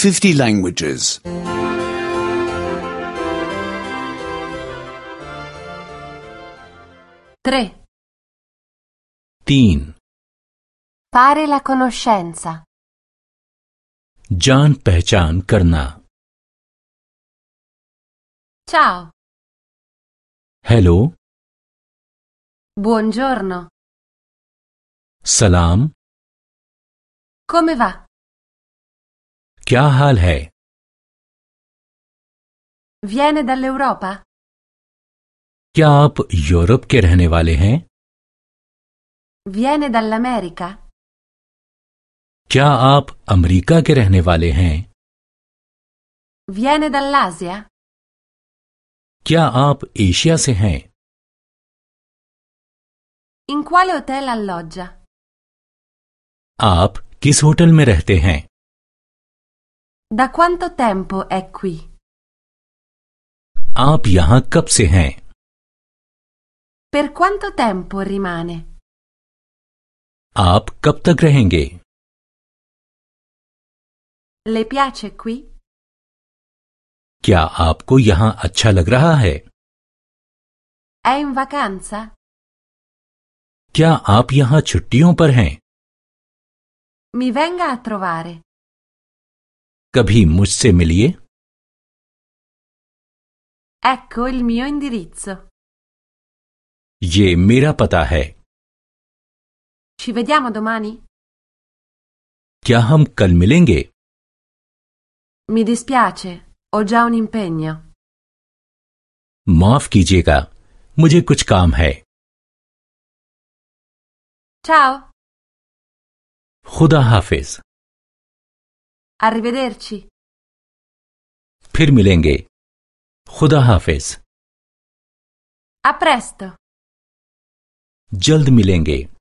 50 languages. 3. 3. Fare la conoscenza. जान पहचान करना. Ciao. हेलो. Buongiorno. सलाम. Come va? क्या हाल है? Viene dall'Europa? क्या आप यूरोप के रहने वाले हैं? Viene dall'America? क्या आप अमेरिका के रहने वाले हैं? Viene dall'Asia? क्या आप एशिया से हैं? In quale hotel alloggia? आप किस होटल में रहते हैं? Da quanto tempo è qui? आप यहाँ कब से हैं? Per quanto tempo rimane? आप कब तक रहेंगे? Le piace qui? क्या आपको यहाँ अच्छा लग रहा है? È in vacanza? क्या आप यहाँ छुट्टियों पर हैं? Mi venga a trovare. कभी मुझसे मिलिए. Ecco il mio indirizzo. ये मेरा पता है. Ci vediamo domani? क्या हम कल मिलेंगे? Mi dispiace, ho già un impegno. माफ कीजिएगा, मुझे कुछ काम है. Ciao. खुदा हाफिज. Arrivederci. फिर मिलेंगे. खुदा हाफिज. A presto. जल्द मिलेंगे.